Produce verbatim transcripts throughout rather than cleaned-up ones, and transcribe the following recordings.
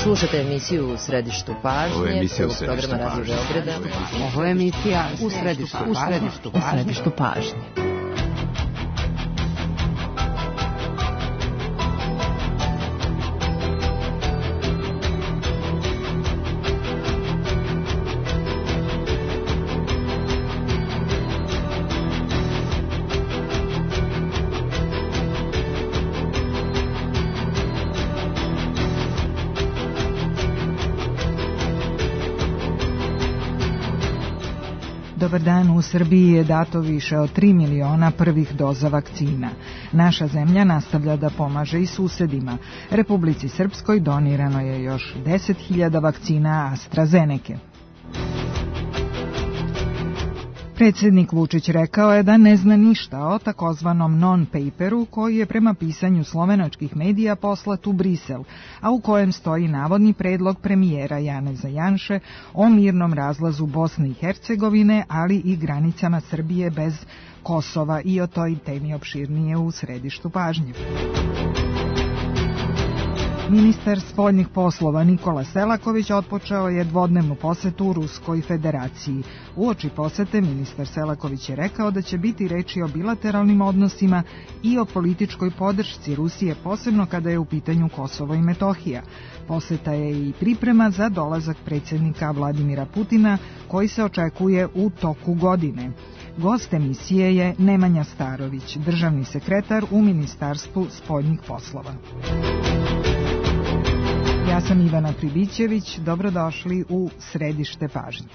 Slušate emisiju U središtu pažnje. Ovo je emisija U središtu pažnje. Radio Beograda. Ovo je emisija U središtu pažnje. U središtu pažnje. Dobar dan, u Srbiji je dato više od tri miliona prvih doza vakcina. Naša zemlja nastavlja da pomaže i susedima. Republici Srpskoj donirano je još deset hiljada vakcina AstraZeneke. Predsjednik Vučić rekao je da ne zna ništa o takozvanom non-paperu koji je prema pisanju slovenačkih medija poslat u Brisel, a u kojem stoji navodni predlog premijera Janeza Janše o mirnom razlazu Bosne i Hercegovine, ali i granicama Srbije bez Kosova, i o toj temi opširnije u središtu pažnje. Ministar spoljnih poslova Nikola Selaković otpočeo je dvodnevnu posetu u Ruskoj federaciji. Uoči posete ministar Selaković je rekao da će biti reči o bilateralnim odnosima i o političkoj podršci Rusije, posebno kada je u pitanju Kosovo i Metohija. Poseta je i priprema za dolazak predsjednika Vladimira Putina, koji se očekuje u toku godine. Gost emisije je Nemanja Starović, državni sekretar u Ministarstvu spoljnih poslova. Ja sam Ivana Pribićević, dobrodošli u središte pažnje.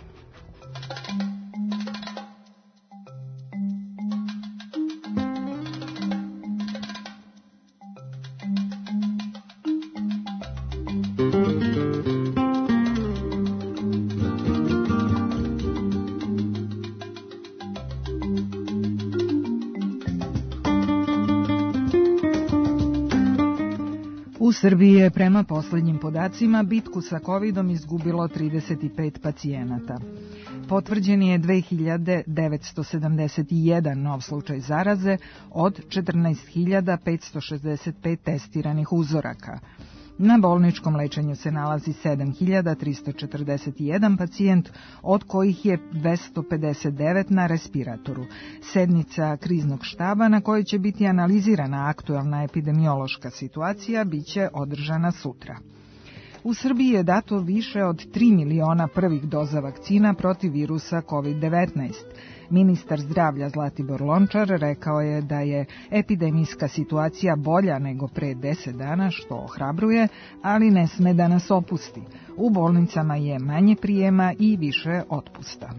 U Srbiji je prema posljednjim podacima bitku sa kovidom izgubilo trideset pet pacijenata. Potvrđen je dve hiljade devetsto sedamdeset jedan nov slučaj zaraze od četrnaest hiljada petsto šezdeset pet testiranih uzoraka. Na bolničkom lečenju se nalazi sedam hiljada tristo četrdeset jedan pacijent, od kojih je dvesta pedeset devet na respiratoru. Sednica kriznog štaba na kojoj će biti analizirana aktuelna epidemiološka situacija biće održana sutra. U Srbiji je dato više od tri miliona prvih doza vakcina protiv virusa kovid devetnaest. Ministar zdravlja Zlatibor Lončar rekao je da je epidemijska situacija bolja nego pre deset dana, što ohrabruje, ali ne sme da nas opusti. U bolnicama je manje prijema i više otpusta.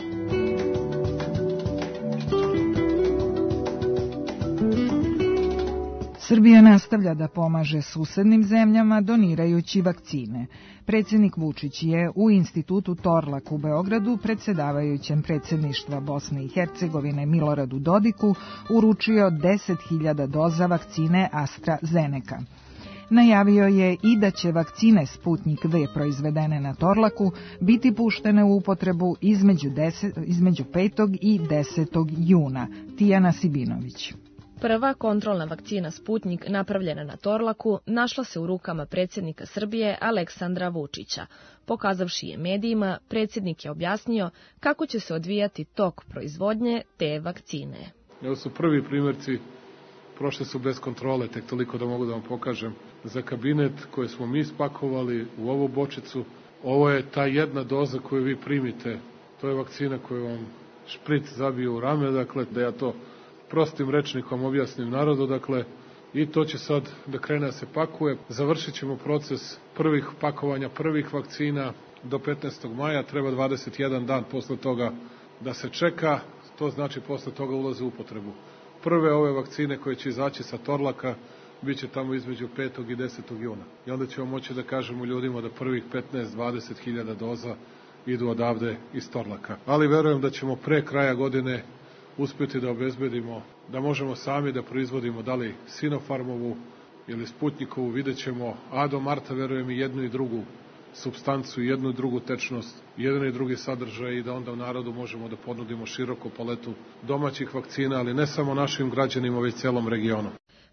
Srbija nastavlja da pomaže susednim zemljama donirajući vakcine. Predsjednik Vučić je u institutu Torlak u Beogradu predsjedavajućem predsjedništva Bosne i Hercegovine Miloradu Dodiku uručio deset hiljada doza vakcine AstraZeneka. Najavio je i da će vakcine Sputnik V proizvedene na Torlaku biti puštene u upotrebu između, deset, između petog i desetog juna. Tijana Sibinović. Prva kontrolna vakcina Sputnik napravljena na Torlaku našla se u rukama predsjednika Srbije Aleksandra Vučića. Pokazavši je medijima, predsjednik je objasnio kako će se odvijati tok proizvodnje te vakcine. Evo su prvi primjerci, prošle su bez kontrole, tek toliko da mogu da vam pokažem. Za kabinet koje smo mi spakovali u ovu bočicu, ovo je ta jedna doza koju vi primite. To je vakcina koju vam špric zabije u rame, dakle da ja to prostim rečnikom objasnim narodu, dakle, i to će sad da krene da se pakuje. Završit ćemo proces prvih pakovanja, prvih vakcina do petnaestog maja, treba dvadeset jedan dan posle toga da se čeka, to znači posle toga ulaze u upotrebu. Prve ove vakcine koje će izaći sa Torlaka bit će tamo između petog i desetog juna. I onda ćemo moći da kažemo ljudima da prvih petnaest do dvadeset hiljada doza idu odavde iz Torlaka. Ali verujem da ćemo pre kraja godine uspjeti da obezbedimo, da možemo sami da proizvodimo da li Sinopharmovu ili Sputnikovu, vidjet ćemo, a do marta verujem i jednu i drugu supstancu, jednu i drugu tečnost, jedan i drugi sadržaj i da onda u narodu možemo da ponudimo široku paletu domaćih vakcina, ali ne samo našim građanima, već celom regionu.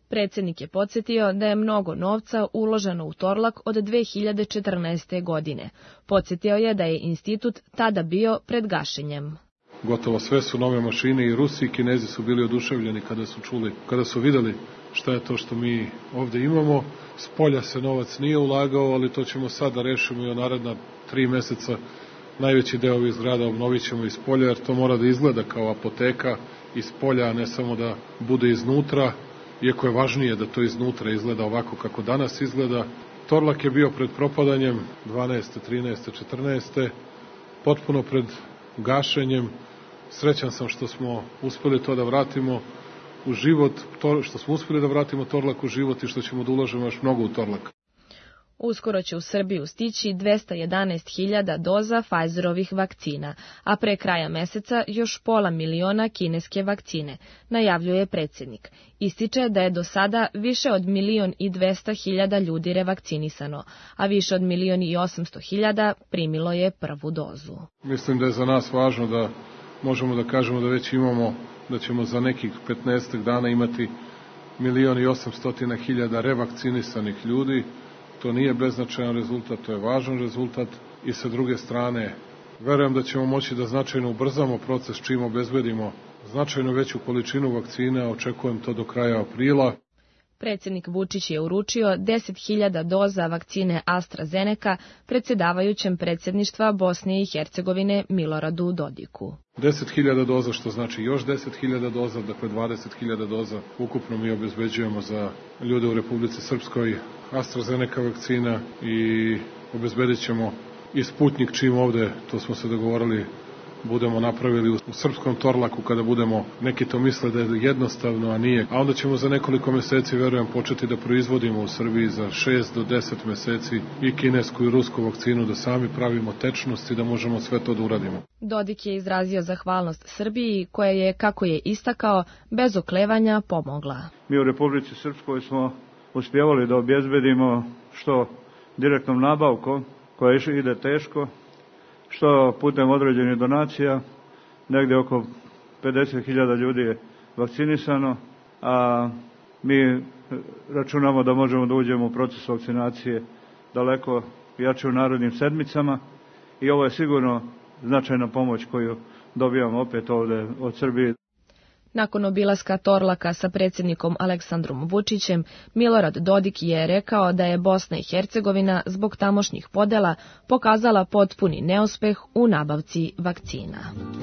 Predsjednik je podsjetio da je mnogo novca uloženo u Torlak od dve hiljade četrnaeste. godine. Podsjetio je da je institut tada bio pred gašenjem. Gotovo sve su nove mašine i Rusi i Kinezi su bili oduševljeni kada su čuli, kada su videli šta je to što mi ovde imamo. S polja se novac nije ulagao, ali to ćemo sad da rešimo i u naredna tri meseca. Najveći deo ovih zgrada obnovit ćemo iz polja, jer to mora da izgleda kao apoteka iz polja, a ne samo da bude iznutra, iako je važnije da to iznutra izgleda ovako kako danas izgleda. Torlak je bio pred propadanjem dvanaeste, trinaeste, četrnaeste. potpuno pred gašenjem. Srećan sam što smo uspeli to da vratimo u život, to, što smo uspeli da vratimo Torlak u život i što ćemo da ulažemo još mnogo u Torlak. Uskoro će u Srbiju stići dvesta jedanaest hiljada doza Pfizerovih vakcina, a pre kraja meseca još pola miliona kineske vakcine, najavljuje predsjednik. Ističe da je do sada više od milion i dvesta hiljada ljudi revakcinisano, a više od milion i osamsto hiljada primilo je prvu dozu. Mislim da je za nas važno da možemo da kažemo da već imamo, da ćemo za nekih petnaest dana imati milion i osamstotina hiljada revakcinisanih ljudi. To nije beznačajan rezultat, to je važan rezultat i sa druge strane verujem da ćemo moći da značajno ubrzamo proces čim obezbedimo značajno veću količinu vakcina, očekujem to do kraja aprila. Predsjednik Vučić je uručio deset hiljada doza vakcine AstraZeneca predsjedavajućem predsjedništva Bosne i Hercegovine Miloradu Dodiku. deset hiljada doza, što znači još deset hiljada doza, dakle dvadeset hiljada doza ukupno mi obezbeđujemo za ljude u Republici Srpskoj AstraZeneca vakcina i obezbedit ćemo i Sputnik čim ovde, to smo se dogovorili, budemo napravili u srpskom Torlaku kada budemo, neki to misle da je jednostavno, a nije. A onda ćemo za nekoliko meseci, verujem, početi da proizvodimo u Srbiji za šest do deset meseci i kinesku i rusku vakcinu, da sami pravimo tečnost i da možemo sve to da uradimo. Dodik je izrazio zahvalnost Srbiji, koja je, kako je istakao, bez oklevanja pomogla. Mi u Republici Srpskoj smo uspjevali da obezbedimo što direktnom nabavkom, koja ide teško, što putem određenih donacija, negdje oko pedeset hiljada ljudi je vakcinisano, a mi računamo da možemo da uđemo u proces vakcinacije daleko jače u narednim sedmicama i ovo je sigurno značajna pomoć koju dobijamo opet ovde od Srbije. Nakon obilaska Torlaka sa predsjednikom Aleksandrom Vučićem, Milorad Dodik je rekao da je Bosna i Hercegovina zbog tamošnjih podela pokazala potpuni neuspeh u nabavci vakcina.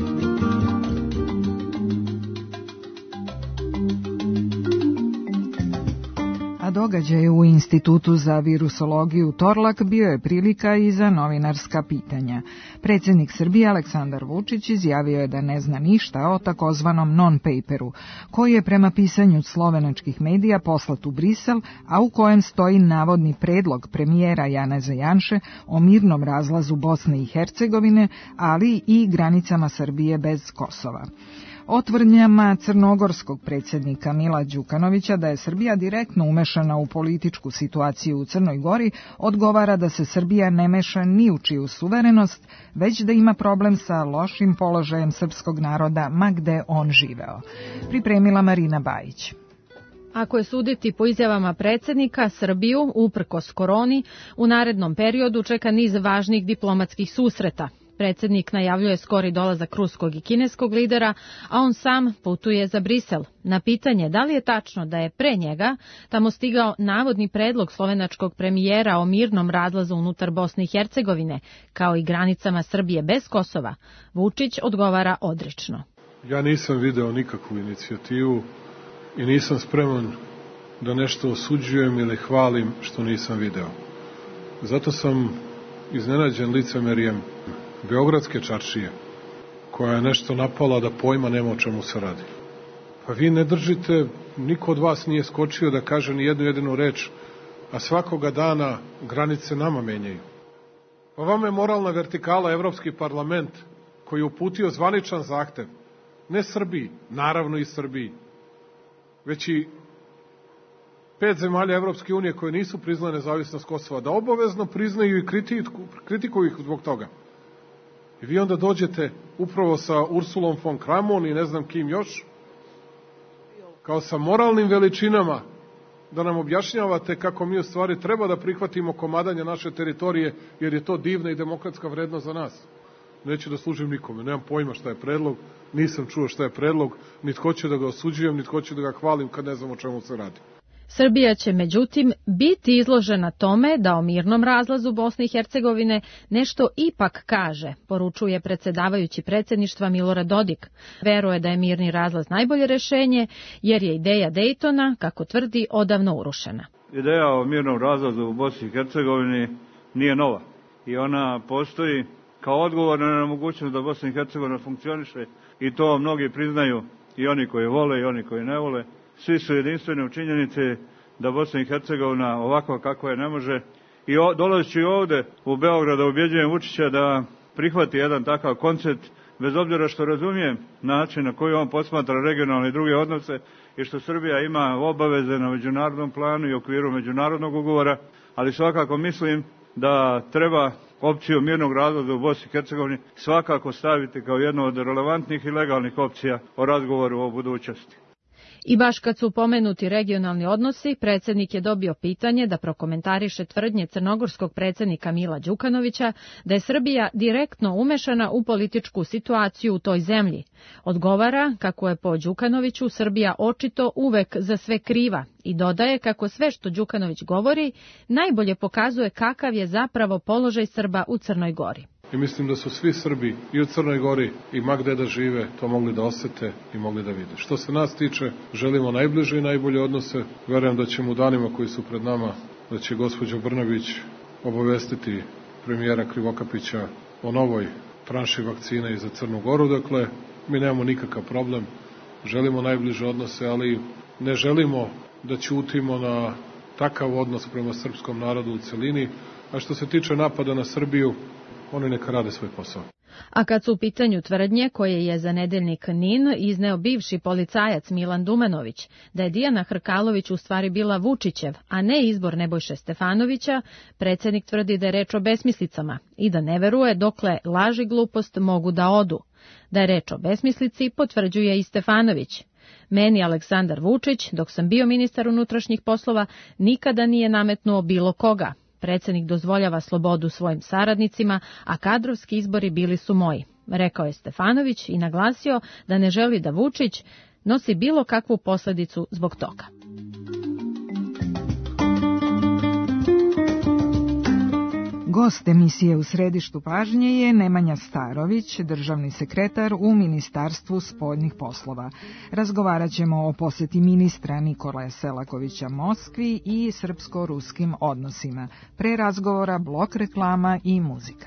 A događaj u Institutu za virusologiju Torlak bio je prilika i za novinarska pitanja. Predsjednik Srbije Aleksandar Vučić izjavio je da ne zna ništa o takozvanom non-paperu, koji je prema pisanju slovenačkih medija poslat u Brisel, a u kojem stoji navodni predlog premijera Janeza Janše o mirnom razlazu Bosne i Hercegovine, ali i granicama Srbije bez Kosova. O tvrdnjama crnogorskog predsjednika Mila Đukanovića da je Srbija direktno umešana u političku situaciju u Crnoj Gori odgovara da se Srbija ne meša ni u čiju suverenost, već da ima problem sa lošim položajem srpskog naroda ma gde on živeo. Pripremila Marina Bajić. Ako je suditi po izjavama predsjednika, Srbiju, uprkos koroni, u narednom periodu čeka niz važnih diplomatskih susreta. Predsjednik najavljuje skori dolazak ruskog i kineskog lidera, a on sam putuje za Brisel. Na pitanje da li je tačno da je pre njega tamo stigao navodni predlog slovenačkog premijera o mirnom razlazu unutar Bosne i Hercegovine, kao i granicama Srbije bez Kosova, Vučić odgovara odrično. Ja nisam video nikakvu inicijativu i nisam spreman da nešto osuđujem ili hvalim što nisam video. Zato sam iznenađen licemerijem Beogradske čaršije, koja je nešto napala da pojma nema o čemu se radi. Pa vi ne držite, niko od vas nije skočio da kaže ni jednu jedinu reč, a svakoga dana granice nama menjaju. Pa vama je moralna vertikala Evropski parlament koji je uputio zvaničan zahtev, ne Srbiji, naravno i Srbiji, već i pet zemalja Evropske unije koje nisu priznale nezavisnost Kosova, da obavezno priznaju i kritiku, kritikuju ih zbog toga. I vi onda dođete upravo sa Ursulom von Kramon i ne znam kim još, kao sa moralnim veličinama da nam objašnjavate kako mi u stvari treba da prihvatimo komadanje naše teritorije, jer je to divna i demokratska vrednost za nas. Neću da služim nikome, nemam pojma šta je predlog, nisam čuo šta je predlog, niti hoću da ga osuđujem, niti hoću da ga hvalim kad ne znam o čemu se radi. Srbija će međutim biti izložena tome da o mirnom razlazu Bosne i Hercegovine nešto ipak kaže, poručuje predsjedavajući predsjedništva Milorad Dodik. Veruje da je mirni razlaz najbolje rešenje, jer je ideja Dejtona, kako tvrdi, odavno urušena. Ideja o mirnom razlazu u Bosni i Hercegovini nije nova i ona postoji kao odgovor na nemogućnost da Bosna i Hercegovina funkcioniše, i to mnogi priznaju, i oni koji vole i oni koji ne vole. Svi su jedinstveni u činjenici da Bosna i Hercegovina ovako kako je ne može. I o, dolazeći ovde u Beograd da ubjeđujem Vučića da prihvati jedan takav koncept, bez obzira što razumijem način na koji on posmatra regionalne i druge odnose i što Srbija ima obaveze na međunarodnom planu i okviru međunarodnog ugovora, ali svakako mislim da treba opciju mirnog razlaza u Bosni i Hercegovini svakako staviti kao jednu od relevantnih i legalnih opcija o razgovoru o budućnosti. I baš kad su pomenuti regionalni odnosi, predsjednik je dobio pitanje da prokomentariše tvrdnje crnogorskog predsjednika Mila Đukanovića da je Srbija direktno umešana u političku situaciju u toj zemlji. Odgovara kako je po Đukanoviću Srbija očito uvek za sve kriva i dodaje kako sve što Đukanović govori najbolje pokazuje kakav je zapravo položaj Srba u Crnoj Gori. I mislim da su svi Srbi i u Crnoj Gori i ma gde da žive to mogli da osete i mogli da vide. Što se nas tiče, želimo najbliže i najbolje odnose. Verujem da ćemo u danima koji su pred nama, da će gospođa Brnabić obavestiti premijera Krivokapića o novoj tranši vakcine i za Crnu Goru. Dakle, mi nemamo nikakav problem, želimo najbliže odnose, ali ne želimo da ćutimo na takav odnos prema srpskom narodu u celini. A što se tiče napada na Srbiju, oni neka rade svoj posao. A kad su u pitanju tvrdnje koje je za nedeljnik NIN izneo bivši policajac Milan Dumanović, da je Dijana Hrkalović u stvari bila Vučićev, a ne izbor Nebojše Stefanovića, predsjednik tvrdi da je reč o besmislicama i da ne veruje dokle laž i glupost mogu da odu. Da je reč o besmislici potvrđuje i Stefanović. Meni Aleksandar Vučić, dok sam bio ministar unutrašnjih poslova, nikada nije nametnuo bilo koga. Predsjednik dozvoljava slobodu svojim saradnicima, a kadrovski izbori bili su moji, rekao je Stefanović i naglasio da ne želi da Vučić nosi bilo kakvu posljedicu zbog toga. Gost emisije U središtu pažnje je Nemanja Starović, državni sekretar u Ministarstvu spoljnih poslova. Razgovarat ćemo o posjeti ministra Nikole Selakovića Moskvi i srpsko-ruskim odnosima. Pre razgovora blok reklama i muzika.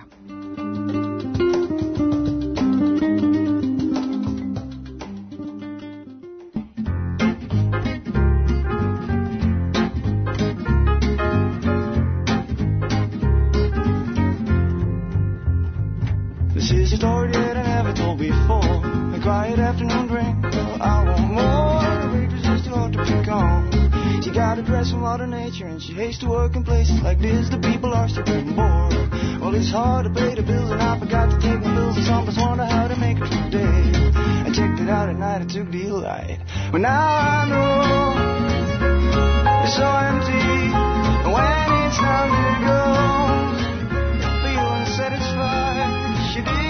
Story that I never told before. A quiet afternoon drink. Well, I want more. Waitress just too hard to pick on. She got a dress from Mother Nature and she hates to work in places like this. The people are still getting bored. Well, it's hard to pay the bills and I forgot to take my bills. And some just wonder how to make it today. I checked it out at night. I took delight. But now I know it's so empty. And when it's time to go, feeling satisfied. She did.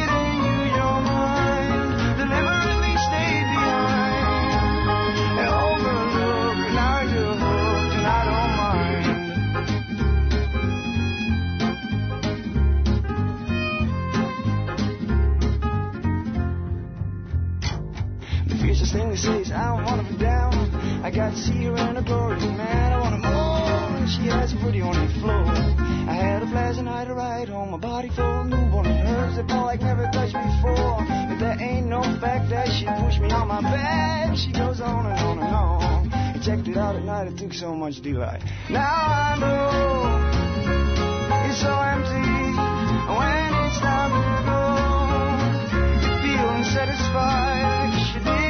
Thing to say is I don't want to be down. I got to see her in her glory, man. I want her more. And she has a pretty on the floor. I had a pleasant night to ride home. My body full of newborn nerves that felt like never touched before. But there ain't no fact that she pushed me on my back. She goes on and on and on. I checked it out at night. It took so much delight. Now I know it's so empty. When it's time to go, you're feeling satisfied. She did.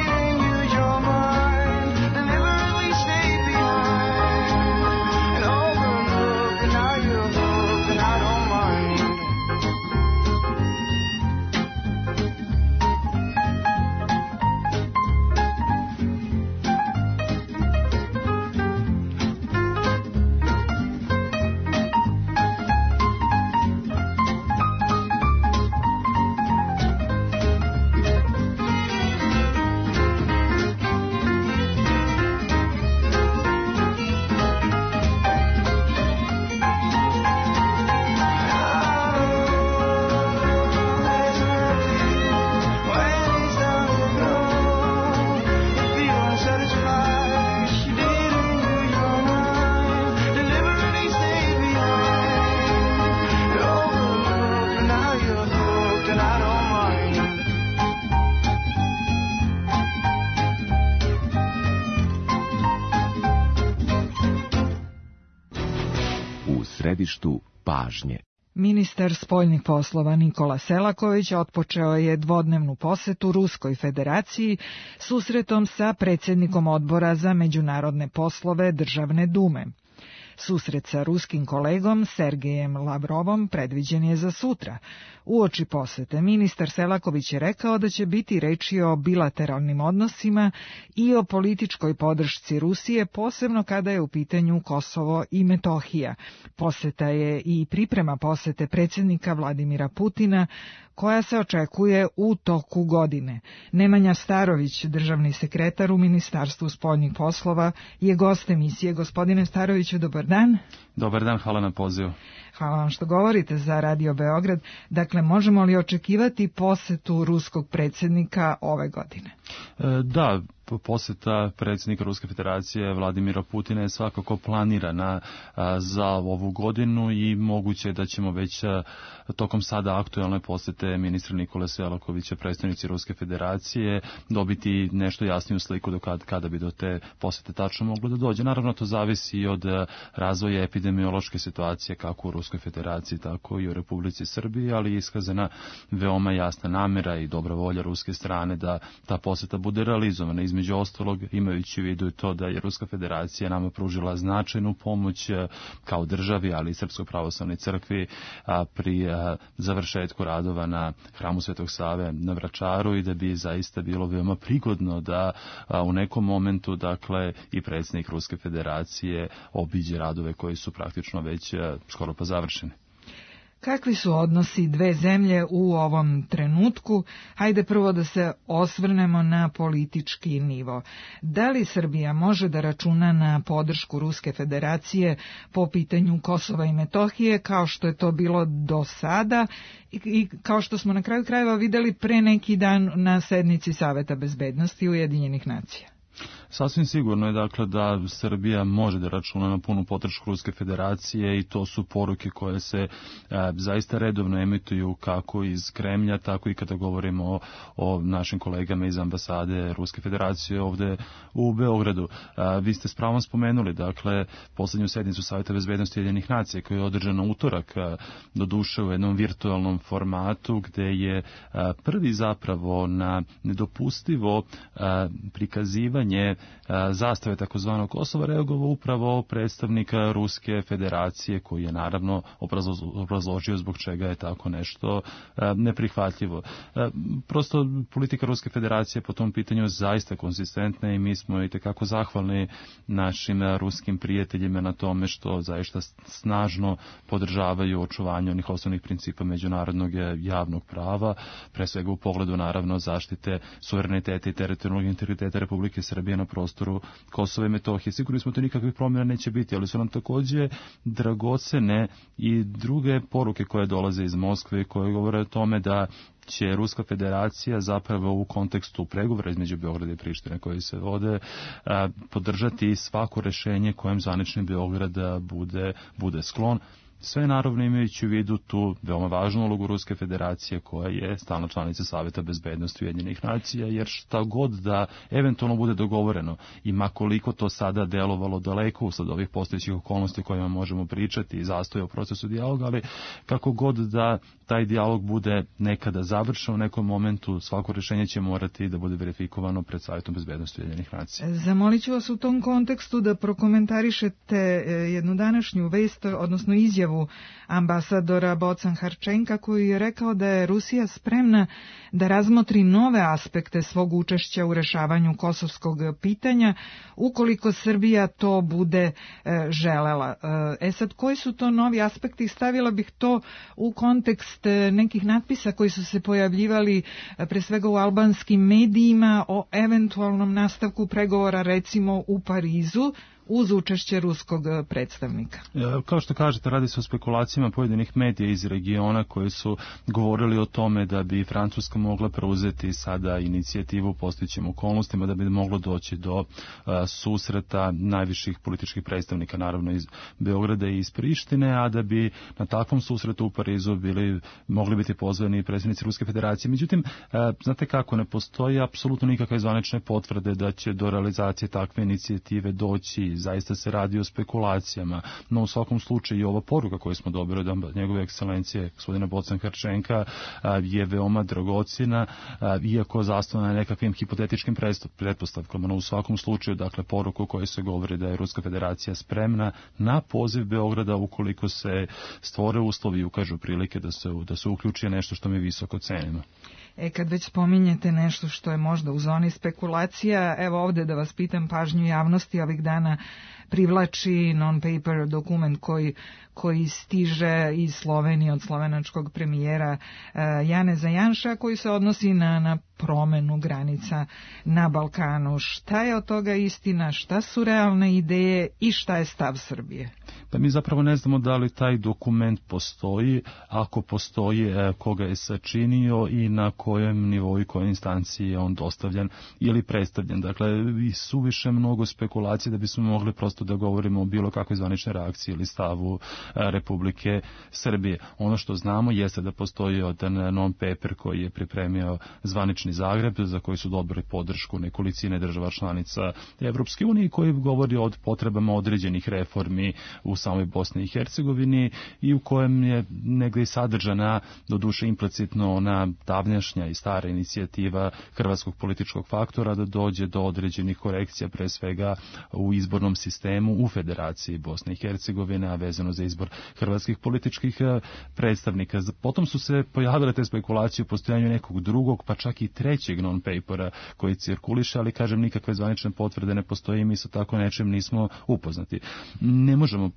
središtu pažnje. Ministar spoljnih poslova Nikola Selaković otpočeo je dvodnevnu posetu Ruskoj federaciji susretom sa predsjednikom odbora za međunarodne poslove Državne dume. Susret sa ruskim kolegom Sergejem Lavrovom predviđen je za sutra. Uoči posete ministar Selaković je rekao da će biti reči o bilateralnim odnosima i o političkoj podršci Rusije, posebno kada je u pitanju Kosovo i Metohija. Poseta je i priprema posete predsjednika Vladimira Putina, koja se očekuje u toku godine. Nemanja Starović, državni sekretar u Ministarstvu spoljnih poslova, je gost emisije. Gospodine Staroviću, dobar dan. Dobar dan, hvala na pozivu. Hvala vam što govorite za Radio Beograd. Dakle, možemo li očekivati posetu ruskog predsjednika ove godine? E, da, poseta predsjednika Ruske federacije Vladimira Putina je svakako planirana a, za ovu godinu i moguće da ćemo već a, tokom sada aktualne posete ministra Nikole Selakovića, predstavnici Ruske federacije, dobiti nešto jasniju sliku do kada, kada bi do te posete tačno moglo da dođe. Naravno, to zavisi i od a, razvoja epidemiološke situacije kako u Ruskoj federaciji, tako i u Republici Srbiji, ali je iskazana veoma jasna namjera i dobra volja ruske strane da ta poseta bude realizovana. Između ostalog, imajući u vidu to da je Ruska federacija nama pružila značajnu pomoć kao državi, ali i Srpskoj pravoslavnoj crkvi pri završetku radova na hramu Svetog Save na Vračaru i da bi zaista bilo veoma prigodno da u nekom momentu, dakle, i predsjednik Ruske federacije obiđe radove koji su praktično već skoro pa završeni. Kakvi su odnosi dve zemlje u ovom trenutku? Hajde prvo da se osvrnemo na politički nivo. Da li Srbija može da računa na podršku Ruske federacije po pitanju Kosova i Metohije, kao što je to bilo do sada i kao što smo na kraju krajeva videli pre neki dan na sednici Saveta bezbednosti Ujedinjenih nacija? Sasvim sigurno je dakle da Srbija može da računa na punu podršku Ruske federacije i to su poruke koje se e, zaista redovno emituju kako iz Kremlja, tako i kada govorimo o, o našim kolegama iz ambasade Ruske federacije ovde u Beogradu. E, vi ste s pravom spomenuli, dakle, poslednju sednicu Saveta bezbednosti Ujedinjenih nacija koja je održana utorak, e, doduše u jednom virtualnom formatu gde je e, prvi zapravo na nedopustivo e, prikazivanje zastave takozvanog Kosova reagovao upravo predstavnika Ruske federacije koji je naravno obrazložio zbog čega je tako nešto neprihvatljivo. Prosto politika Ruske federacije po tom pitanju zaista konsistentna i mi smo i tekako zahvalni našim ruskim prijateljima na tome što zaista snažno podržavaju očuvanje onih osnovnih principa međunarodnog javnog prava, pre svega u pogledu naravno zaštite suvereniteta i teritorijalnog integriteta Republike Srbije na prostoru Kosova i Metohije. Sigurno smo to nikakvih promjena neće biti, ali su nam takođe dragocene i druge poruke koje dolaze iz Moskve i koje govore o tome da će Ruska federacija zapravo u kontekstu pregovora između Beograda i Prištine koji se vode podržati svako rešenje kojem zvanični Beograd bude, bude sklon. Sve naravno imajući u vidu tu veoma važnu ulogu Ruske federacije koja je stalna članica Saveta bezbednosti Ujedinjenih nacija, jer šta god da eventualno bude dogovoreno i makoliko to sada delovalo daleko usled ovih postojećih okolnosti o kojima možemo pričati i zastoja u procesu dijaloga, ali kako god da taj dijalog bude nekada završen u nekom momentu, svako rešenje će morati da bude verifikovano pred Savetom bezbednosti Ujedinjenih nacija. Zamolit ću vas u tom kontekstu da prokomentarišete jednu današnju vest, odnosno izjavu ambasadora Bocan Harčenka koji je rekao da je Rusija spremna da razmotri nove aspekte svog učešća u rešavanju kosovskog pitanja ukoliko Srbija to bude e, želela. E sad, koji su to novi aspekti? Stavila bih to u kontekst nekih natpisa koji su se pojavljivali pre svega u albanskim medijima o eventualnom nastavku pregovora recimo u Parizu uz učešće ruskog predstavnika. Kao što kažete, radi se o spekulacijama pojedinih medija iz regiona koji su govorili o tome da bi Francuska mogla preuzeti sada inicijativu u postojećim okolnostima, da bi moglo doći do uh, susreta najviših političkih predstavnika, naravno iz Beograda i iz Prištine, a da bi na takvom susretu u Parizu bili, mogli biti pozvani predstavnici Ruske federacije. Međutim, uh, znate kako, ne postoji apsolutno nikakve zvanične potvrde da će do realizacije takve inicijative doći detalji, zaista se radi o spekulacijama, no u svakom slučaju i ova poruka koju smo dobili od njegove ekscelencije gospodina Bocan Harčenka je veoma dragocjena, iako zasnovana na nekakvim hipotetičkim pretpostavkama, no u svakom slučaju, dakle, poruku koju se govori da je Ruska federacija spremna na poziv Beograda ukoliko se stvore uslovi i ukažu prilike da se, da se uključi nešto što mi visoko cenimo. E, kad već spominjete nešto što je možda u zoni spekulacija, evo ovde da vas pitam, pažnju javnosti ovih dana privlači non-paper dokument koji, koji stiže iz Slovenije od slovenačkog premijera uh, Janeza Janša, koji se odnosi na, na promenu granica na Balkanu. Šta je od toga istina, šta su realne ideje i šta je stav Srbije? Pa mi zapravo ne znamo da li taj dokument postoji, ako postoji, koga je sačinio i na kojem nivou i kojoj instanciji je on dostavljan ili predstavljen. Dakle, suviše mnogo spekulacije da bismo mogli prosto da govorimo o bilo kakvoj zvaničnoj reakciji ili stavu Republike Srbije. Ono što znamo jeste da postoji jedan non-paper koji je pripremio zvanični Zagreb, za koji su dobili podršku nekolicine država članica Evropske unije, koji govori o potrebama određenih reformi u samoj Bosni i Hercegovini i u kojem je negdje i sadržana, doduše implicitno, ona davnjašnja i stara inicijativa hrvatskog političkog faktora da dođe do određenih korekcija, pre svega u izbornom sistemu u Federaciji Bosne i Hercegovine, a vezano za izbor hrvatskih političkih predstavnika. Potom su se pojavile te spekulacije o postojanju nekog drugog, pa čak i trećeg non-papera koji cirkuliše, ali kažem, nikakve zvanične potvrde ne postoje i mi sa tako nečem nismo upoznati. Ne možemo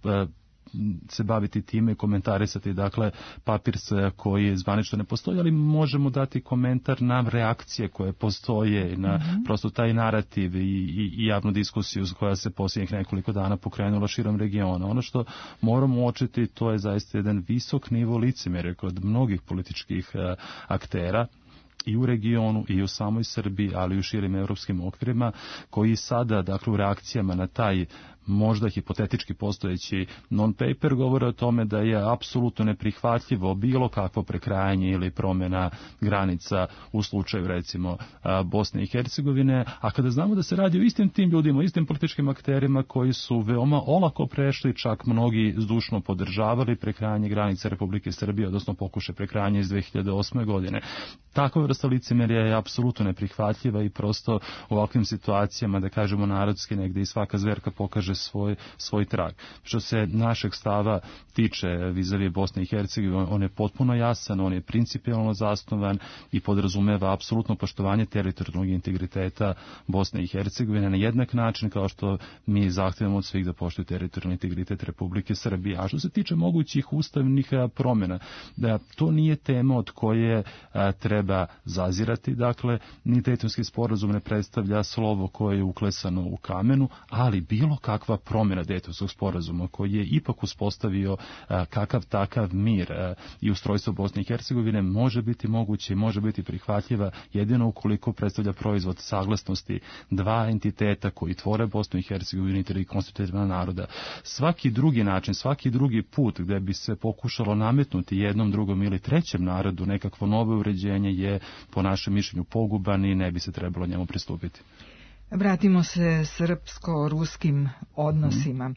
se baviti time i komentarisati, dakle, papir koji zvanično ne postoji, ali možemo dati komentar na reakcije koje postoje, na mm-hmm. prosto taj narativ i, i, i javnu diskusiju koja se posljednjih nekoliko dana pokrenula širom regiona. Ono što moramo uočiti, to je zaista jedan visok nivo licemjerja kod mnogih političkih uh, aktera i u regionu i u samoj Srbiji, ali i u širim evropskim okvirima, koji sada, dakle, u reakcijama na taj možda hipotetički postojeći non-paper govore o tome da je apsolutno neprihvatljivo bilo kakvo prekrajanje ili promjena granica u slučaju, recimo, Bosne i Hercegovine, a kada znamo da se radi o istim tim ljudima, istim političkim akterima koji su veoma olako prešli, čak mnogi zdušno podržavali prekrajanje granica Republike Srbije, odnosno pokušaj prekrajanja iz dve hiljade osme. godine. Takva vrsta licemerja je apsolutno neprihvatljiva i prosto u ovakvim situacijama, da kažemo narodski, negdje i svaka zverka pokaže svoj, svoj trag. Što se našeg stava tiče vizavi Bosne i Hercegovine, on je potpuno jasan, on je principijalno zasnovan i podrazumeva apsolutno poštovanje teritorijalnog integriteta Bosne i Hercegovine na jednak način kao što mi zahtevamo od svih da poštuju teritorijalni integritet Republike Srbije. A što se tiče mogućih ustavnih promjena, da to nije tema od koje a, treba zazirati, dakle, ni Dejtonski sporazum ne predstavlja slovo koje je uklesano u kamenu, ali bilo kakva promjena Dejtonskog sporazuma koji je ipak uspostavio a, kakav takav mir a, i ustrojstvo Bosne i Hercegovine može biti moguće i može biti prihvatljiva jedino ukoliko predstavlja proizvod saglasnosti dva entiteta koji tvore Bosnu i Hercegovinu i tri konstitutivna naroda. Svaki drugi način, svaki drugi put gdje bi se pokušalo nametnuti jednom, drugom ili trećem narodu nekakvo novo uređenje je po našem mišljenju poguban i ne bi se trebalo njemu pristupiti. Vratimo se srpsko-ruskim odnosima.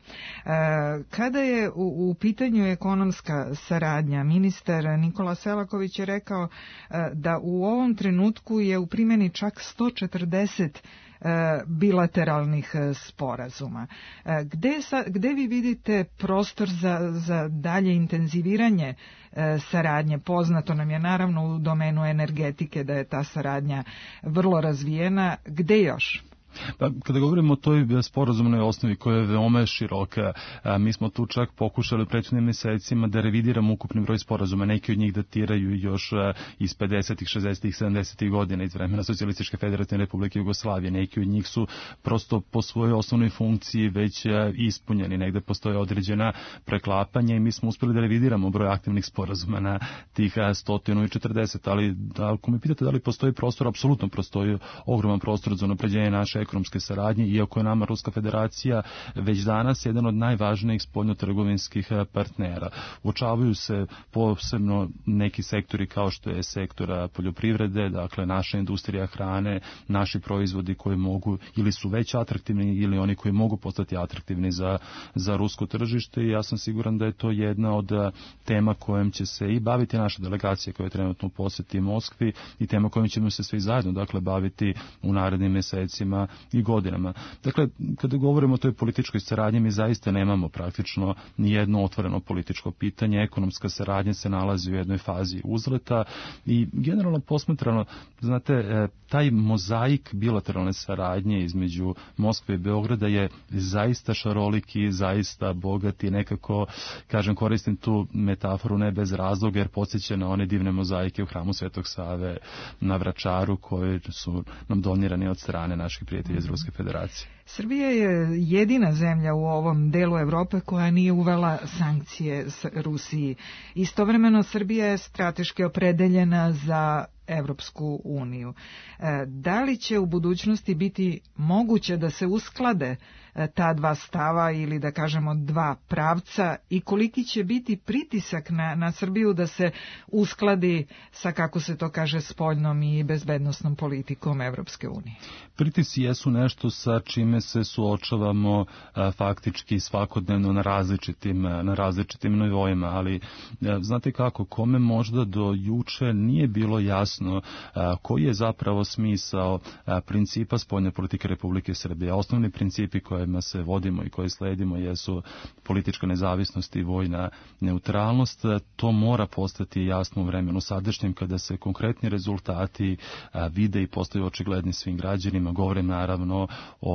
Kada je u, u pitanju ekonomska saradnja, ministar Nikola Selaković je rekao da u ovom trenutku je u primjeni čak sto četrdeset bilateralnih sporazuma. Gde, sa, gde vi vidite prostor za, za dalje intenziviranje saradnje? Poznato nam je naravno u domenu energetike da je ta saradnja vrlo razvijena. Gde još? Pa, kada govorimo o toj sporazumnoj osnovi koja je veoma široka, a, mi smo tu čak pokušali u prethodnim mjesecima da revidiramo ukupni broj sporazuma. Neki od njih datiraju još a, iz pedesetih, šezdesetih, sedamdesetih godina iz vremena Socijalističke federativne republike Jugoslavije. Neki od njih su prosto po svojoj osnovnoj funkciji već a, ispunjeni. Negde postoje određena preklapanja i mi smo uspjeli da revidiramo broj aktivnih sporazuma na tih sto četrdeset. Ali da, ako me pitate da li postoji prostor, apsolutno postoji ogroman prostor za unapređenje naše tiče ekonomske saradnje, iako je nama Ruska federacija već danas jedan od najvažnijih spoljnotrgovinskih partnera. Uočavaju se posebno neki sektori kao što je sektora poljoprivrede, dakle naša industrija hrane, naši proizvodi koji mogu ili su već atraktivni ili oni koji mogu postati atraktivni za, za rusko tržište i ja sam siguran da je to jedna od tema kojom će se i baviti naša delegacija koja je trenutno u posjeti Moskvi i tema kojom ćemo se svi zajedno dakle baviti u narednim mjesecima i godinama. Dakle, kada govorimo o toj političkoj saradnji, mi zaista nemamo praktično ni jedno otvoreno političko pitanje. Ekonomska saradnja se nalazi u jednoj fazi uzleta i generalno posmatrano, znate, taj mozaik bilateralne saradnje između Moskve i Beograda je zaista šaroliki, zaista bogati, nekako, kažem, koristim tu metaforu ne bez razloga jer podsjeća na one divne mozaike u hramu Svetog Save na Vračaru koje su nam donirani od strane naših prijatelja iz Ruske federacije. Srbija je jedina zemlja u ovom delu Evrope koja nije uvela sankcije s Rusiji. Istovremeno Srbija je strateški opredeljena za Evropsku uniju. Da li će u budućnosti biti moguće da se usklade ta dva stava ili da kažemo dva pravca i koliki će biti pritisak na, na Srbiju da se uskladi sa, kako se to kaže, spoljnom i bezbednosnom politikom Evropske unije? Pritisci jesu nešto sa čime se suočavamo a, faktički svakodnevno na različitim, na različitim nivoima, ali a, znate kako, kome možda do juče nije bilo jasno a, koji je zapravo smisao a, principa spoljne politike Republike Srbije. Osnovni principi kojima se vodimo i koje sledimo jesu politička nezavisnost i vojna neutralnost. To mora postati jasno u vremenu sadašnjem kada se konkretni rezultati a, vide i postaju očigledni svim građanima. Govorim naravno o,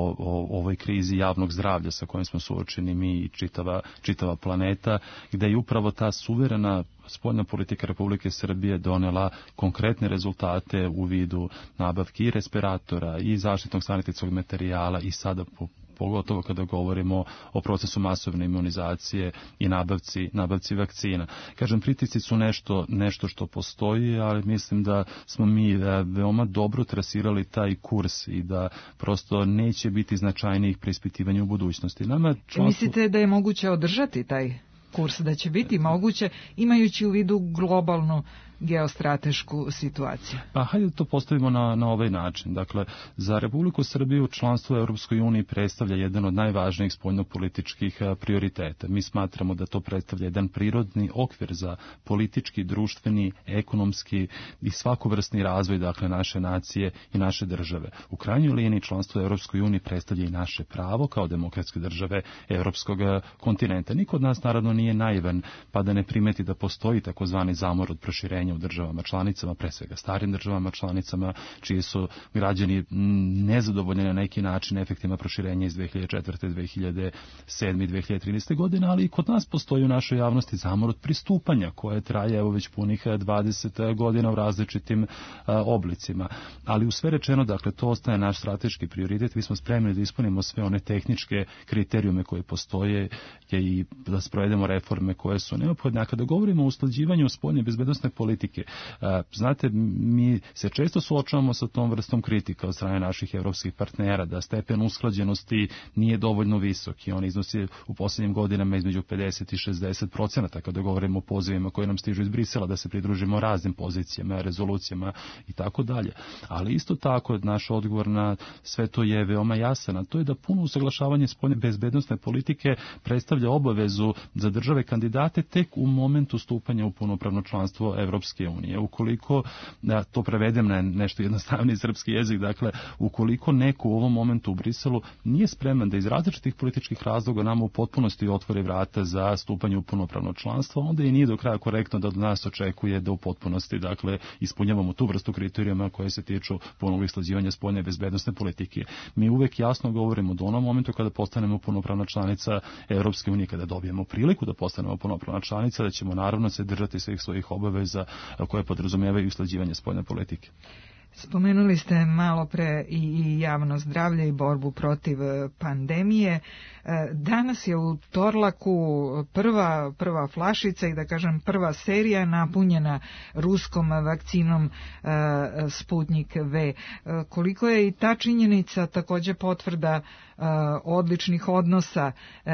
o ovoj krizi javnog zdravlja sa kojim smo suočeni mi i čitava, čitava planeta, gde je upravo ta suverena spoljna politika Republike Srbije donela konkretne rezultate u vidu nabavki i respiratora i zaštitnog sanitetskog materijala i sada po pogotovo kada govorimo o procesu masovne imunizacije i nabavci, nabavci vakcina. Kažem, pritisci su nešto, nešto što postoji, ali mislim da smo mi veoma dobro trasirali taj kurs i da prosto neće biti značajnijih preispitivanja u budućnosti. Nama članstvo... Mislite da je moguće održati taj kurs, da će biti moguće imajući u vidu globalnu geostratešku situaciju? Pa hajde to postavimo na, na ovaj način. Dakle, za Republiku Srbiju članstvo u Europskoj uniji predstavlja jedan od najvažnijih spoljnopolitičkih prioriteta. Mi smatramo da to predstavlja jedan prirodni okvir za politički, društveni, ekonomski i svakovrsni razvoj, dakle, naše nacije i naše države. U krajnjoj liniji članstvo u Europskoj uniji predstavlja i naše pravo kao demokratske države evropskog kontinenta. Niko od nas naravno nije naivan pa da ne primeti da postoji takozvani zamor od proširenja u državama članicama, pre svega starim državama članicama, čiji su građani nezadovoljni na neki način efektima proširenja iz dve hiljade četvrte. dve hiljade sedme. i dve hiljade trinaeste. godine, ali i kod nas postoji u našoj javnosti zamor od pristupanja koje traje evo već punih dvadeset godina u različitim uh, oblicima. Ali u sve rečeno, dakle, to ostaje naš strateški prioritet. Mi smo spremni da ispunimo sve one tehničke kriterijume koje postoje i da sprovedemo reforme koje su neophodne. A kada govorimo o usklađivanju spoljne bezbednosne politike, znate, mi se često suočavamo sa tom vrstom kritika od strane naših evropskih partnera, da stepen usklađenosti nije dovoljno visok i on iznosi u posljednjim godinama između pedeset i šezdeset procenata kada govorimo o pozivima koji nam stižu iz Brisela da se pridružimo raznim pozicijama, rezolucijama i tako dalje. Ali isto tako naš odgovor na sve to je veoma jasan, a to je da puno usaglašavanje spoljne bezbednosne politike predstavlja obavezu za države kandidate tek u momentu stupanja u punopravno članstvo Evropske unije. Ukoliko, da to prevedem na nešto jednostavni srpski jezik, dakle, ukoliko neko u ovom momentu u Briselu nije spreman da iz različitih političkih razloga nama u potpunosti otvori vrata za stupanje u punopravno članstvo, onda i nije do kraja korektno da od nas očekuje da u potpunosti, dakle, ispunjavamo tu vrstu kriterijuma koje se tiču punog usklađivanja spoljne bezbednosne politike. Mi uvek jasno govorimo da u onom momentu kada postanemo punopravna članica Evropske unije, kada dobijemo priliku da postanemo punopravna članica, da ćemo naravno se držati svih svojih obaveza koje podrazumijevaju usklađivanje spoljne politike. Spomenuli ste malo pre i javno zdravlje i borbu protiv pandemije. Danas je u Torlaku prva, prva flašica i da kažem prva serija napunjena ruskom vakcinom Sputnik V. Koliko je i ta činjenica takođe potvrda odličnih odnosa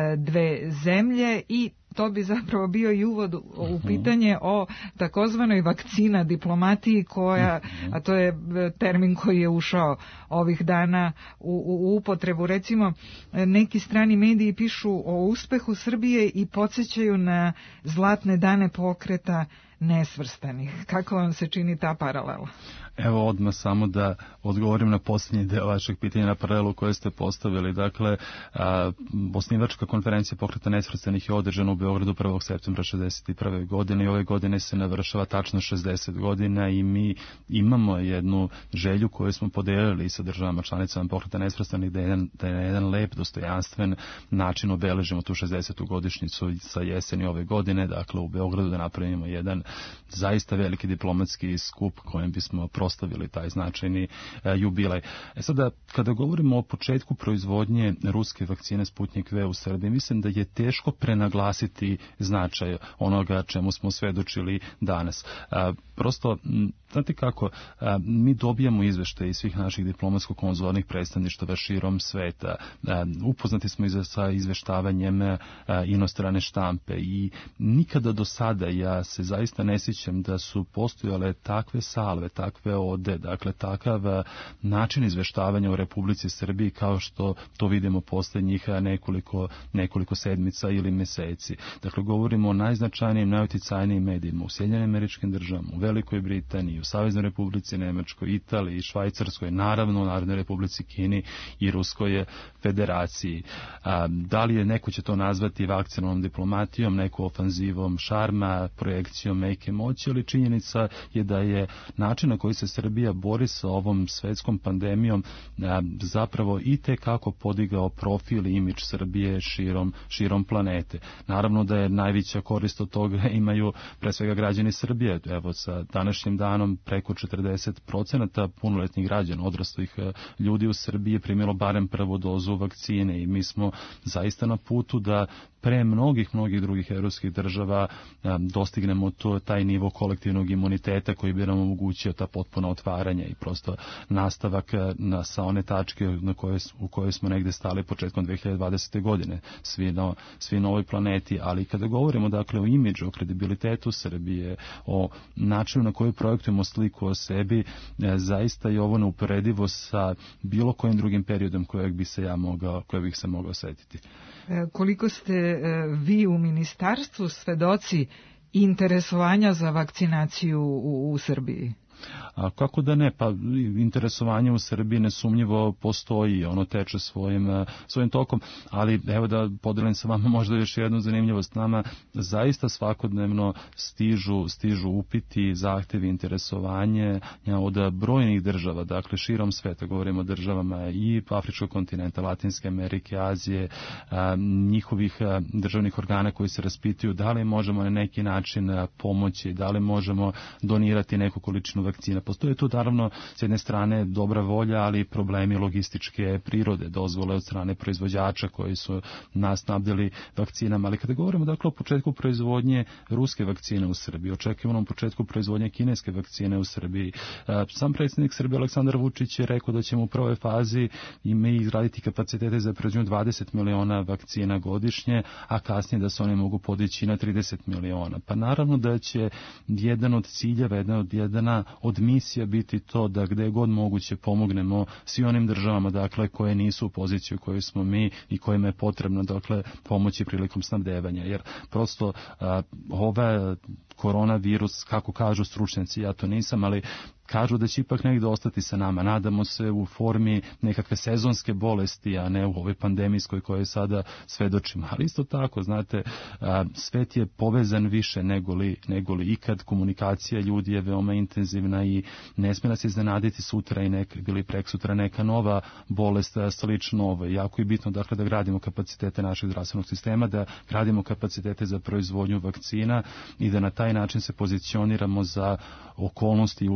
dve zemlje i to bi zapravo bio i uvod u pitanje o takozvanoj vakcina diplomatiji koja, a to je termin koji je ušao ovih dana u, u upotrebu. Recimo, neki strani mediji pišu o uspehu Srbije i podsjećaju na zlatne dane pokreta nesvrstanih. Kako vam se čini ta paralela? Evo odmah samo da odgovorim na posljednji deo vašeg pitanja, na paralelu koje ste postavili. Dakle, a, osnivačka konferencija pokreta nesvrstanih je održana u Beogradu prvog septembra šezdeset prve godine i ove godine se navršava tačno šezdeset godina i mi imamo jednu želju koju smo podelili sa državama članicama pokreta nesvrstanih da je jedan, da je jedan lep, dostojanstven način obeležimo tu šezdesetu godišnjicu sa jeseni ove godine, dakle u Beogradu da napravimo jedan zaista veliki diplomatski skup kojem bismo proslavili taj značajni e, jubilej. E sada, kada govorimo o početku proizvodnje ruske vakcine Sputnik V u Srbiji, mislim da je teško prenaglasiti značaj onoga čemu smo svedočili danas. E, prosto, znate kako, e, mi dobijamo izveštaje iz svih naših diplomatsko-konzularnih predstavništava širom sveta. E, upoznati smo iz, sa izveštavanjem e, inostrane štampe i nikada do sada ja se zaista ne sjećam da su postojale takve salve, takve ode, dakle takav način izveštavanja u Republici Srbiji kao što to vidimo posljednjih nekoliko, nekoliko sedmica ili meseci. Dakle, govorimo o najznačajnijim, najuticajnijim medijima u Sjedinjenim Američkim Državama, u Velikoj Britaniji, u Saveznoj Republici Nemačkoj, Italiji, Švajcarskoj, naravno u Narodnoj Republici Kini i Ruskoj federaciji. A, da li je neko će to nazvati vakcinalnom diplomatijom, neku ofanzivom šarma, projekcijom meke moći, ali činjenica je da je način na koji se Srbija bori sa ovom svetskom pandemijom a, zapravo i te kako podigao profil i imidž Srbije širom, širom planete. Naravno da je najveća korist od toga imaju pre svega građani Srbije. Evo sa današnjim danom preko četrdeset procenata punoletnih građana, odraslih ljudi u Srbiji je primilo barem prvu dozu vakcine i mi smo zaista na putu da pre mnogih, mnogih drugih evropskih država a, dostignemo to, taj nivo kolektivnog imuniteta koji bi nam omogućio ta potpuna otvaranja i prosto nastavak na, sa one tačke na koje, u kojoj smo negde stali početkom dve hiljade dvadesete. godine, svi na, svi na ovoj planeti, ali kada govorimo dakle o imidžu, o kredibilitetu Srbije, o načinu na koji projektujemo sliku o sebi, e, zaista je ovo neuporedivo sa bilo kojim drugim periodom kojeg bi se ja mogao, kojeg bih se mogao setiti. Koliko ste vi u ministarstvu svedoci interesovanja za vakcinaciju u, u Srbiji? A kako da ne, pa interesovanje u Srbiji nesumnjivo postoji, ono teče svojim, svojim tokom, ali evo da podelim sa vama možda još jednu zanimljivost. Nama zaista svakodnevno stižu, stižu upiti, zahtevi, interesovanje od brojnih država, dakle širom sveta, govorimo o državama i Afričkog kontinenta, Latinske Amerike, Azije, a, njihovih a, državnih organa koji se raspituju da li možemo na neki način a, pomoći, da li možemo donirati neku količinu vakcina. Postoje tu naravno s jedne strane dobra volja, ali i problemi logističke prirode, dozvole od strane proizvođača koji su nas nabdjeli vakcinama. Ali kada govorimo dakle o početku proizvodnje ruske vakcine u Srbiji, očekivanom početku proizvodnje kineske vakcine u Srbiji, sam predsjednik Srbije Aleksandar Vučić je rekao da ćemo u prvoj fazi i mi izgraditi kapacitete za proizvodnju dvadeset miliona vakcina godišnje, a kasnije da se one mogu podići na trideset miliona. Pa naravno da će jedan od ciljeva, jedna od jedana od misija biti to da gde god moguće pomognemo svi onim državama dakle koje nisu u poziciji u kojoj smo mi i kojima je potrebno dakle pomoći prilikom snabdevanja, jer prosto a, ova koronavirus, kako kažu stručnjaci, ja to nisam, ali kažu da će ipak negdje ostati sa nama. Nadamo se u formi nekakve sezonske bolesti, a ne u ovoj pandemijskoj kojoj sada svedočimo. Ali isto tako, znate, svet je povezan više negoli, negoli ikad. Komunikacija ljudi je veoma intenzivna i ne smije nas iznenaditi sutra i nek, ili preksutra neka nova bolest slično ovoj. Jako je bitno dakle, da gradimo kapacitete našeg zdravstvenog sistema, da gradimo kapacitete za proizvodnju vakcina i da na taj način se pozicioniramo za okolnosti i uslove jednog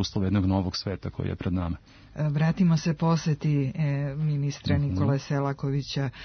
novog sveta koji je pred nama. Vratimo se poseti e, ministra mm-hmm. Nikole Selakovića e,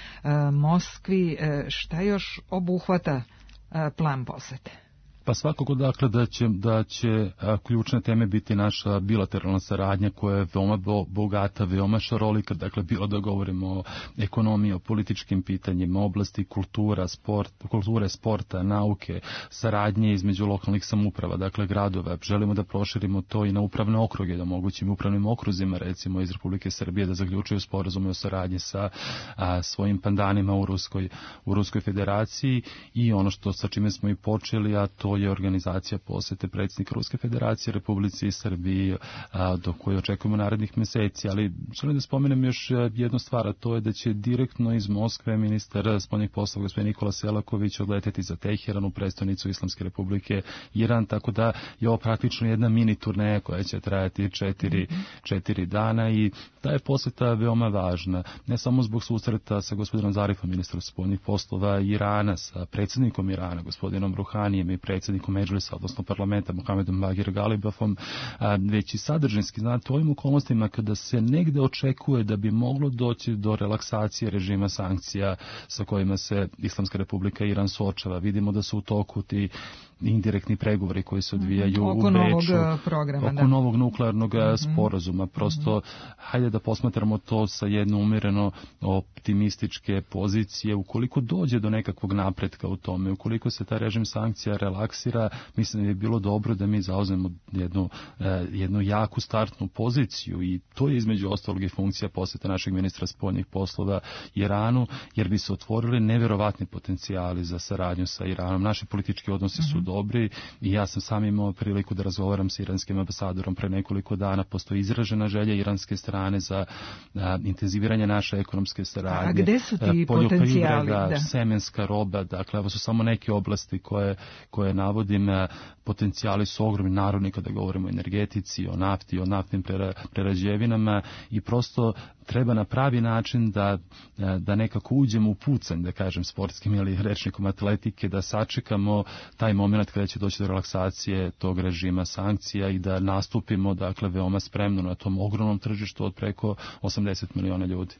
Moskvi. E, šta još obuhvata e, plan posete? Pa svakako dakle da će, da će a, ključne teme biti naša bilateralna saradnja koja je veoma bo, bogata, veoma šarolika, dakle bilo da govorimo o ekonomiji, o političkim pitanjima, oblasti kultura, sport, kulture, sporta, nauke, saradnje između lokalnih samouprava, dakle gradova. Želimo da proširimo to i na upravne okruge, da mogućim upravnim okruzima recimo iz Republike Srbije da zaključuju sporazume o saradnji sa a, svojim pandanima u Ruskoj, u Ruskoj federaciji i ono što sa čime smo i počeli, a to je organizacija posete predsjednika Ruske federacije Republici Srbiji a, do koje očekujemo narednih meseci, ali želim da spomenem još jednu stvar, a to je da će direktno iz Moskve ministar spoljnih poslova gospodin Nikola Selaković odleteti za Teheran u prestonicu Islamske Republike Iran, tako da je ovo praktično jedna mini turneja koja će trajati četiri, četiri dana i ta je poseta veoma važna, ne samo zbog susreta sa gospodinom Zarifom, ministrom spoljnih poslova Irana, sa predsjednikom Irana, gospodinom Ruhanijem i predsjednikom Medžlisa, odnosno parlamenta Mohamedom Bagir Galibafom, već i sadržinski, znate, u ovim okolnostima kada se negde očekuje da bi moglo doći do relaksacije režima sankcija sa kojima se Islamska Republika Iran suočava. Vidimo da su u toku ti indirektni pregovori koji se odvijaju oko u Beču, novog programa, oko da. novog nuklearnog mm-hmm. sporazuma. Prosto, mm-hmm. hajde da posmatramo to sa jedno umjereno optimističke pozicije. Ukoliko dođe do nekakvog napretka u tome, ukoliko se ta režim sankcija relaksira, mislim da je bilo dobro da mi zauzmemo jednu, jednu jaku startnu poziciju i to je između ostalog i funkcija posete našeg ministra spoljnih poslova Iranu, jer bi se otvorili neverovatni potencijali za saradnju sa Iranom. Naši politički odnosi mm-hmm. su dobri i ja sam sam imao priliku da razgovaram sa iranskim ambasadorom pre nekoliko dana. Postoji izražena želja iranske strane za a, intenziviranje naše ekonomske saradnje. A gde su ti potencijali? Da. Semenska roba, dakle, ovo su samo neke oblasti koje, koje navodim. Potencijali su ogromni, narodni kada govorimo o energetici, o nafti, o naftnim prera, prerađevinama i prosto treba na pravi način da, da nekako uđemo u pucanj, da kažem, sportskim ili rečnikom atletike, da sačekamo taj moment kada će doći do relaksacije tog režima sankcija i da nastupimo, dakle, veoma spremno na tom ogromnom tržištu od preko osamdeset miliona ljudi.